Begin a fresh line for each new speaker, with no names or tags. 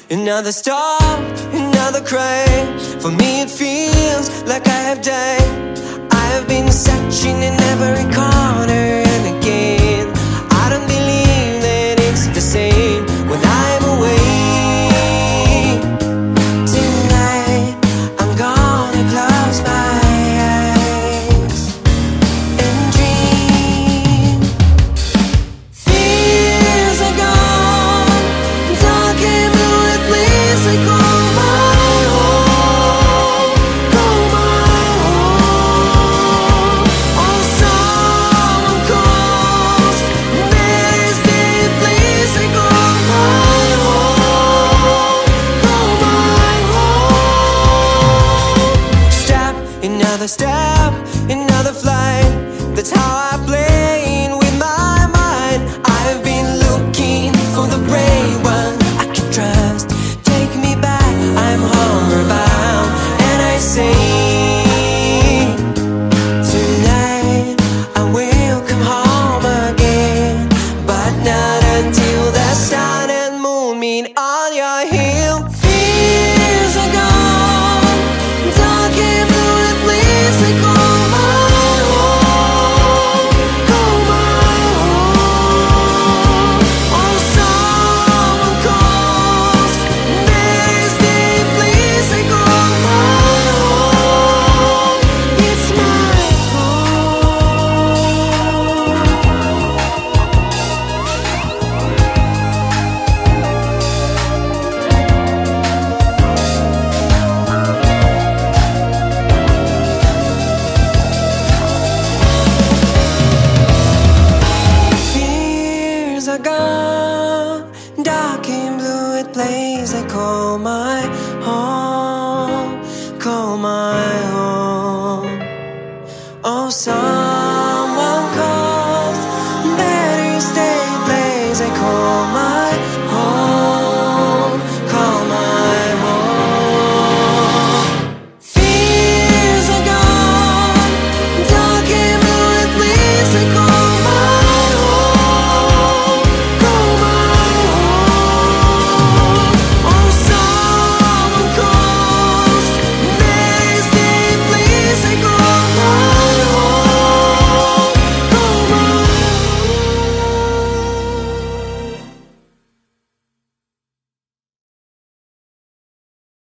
Another stop, another cry. For me it feels like I have died. I have been searching in every corner and again I don't believe that it's the same when I'm away. Tonight I'm gonna close my eyes and dream. Fears are gone, dark and blue at least they call my home, call my home. Oh, someone calls, there's deep please they call my home, call my home. Step, another step, another flight. That's how I play with my mind. I've been looking for the brave one I can trust. Take me back, I'm homeward bound. And I say, tonight I will come home again, but not until the sun and moon meet on your hill. Fears are gone, dark and blue at least they call my home, call my home. Oh, someone calls, there's deep please they call my home. It's my home. Fears are gone, dark and blue it plays. I call my home, call my home. Oh,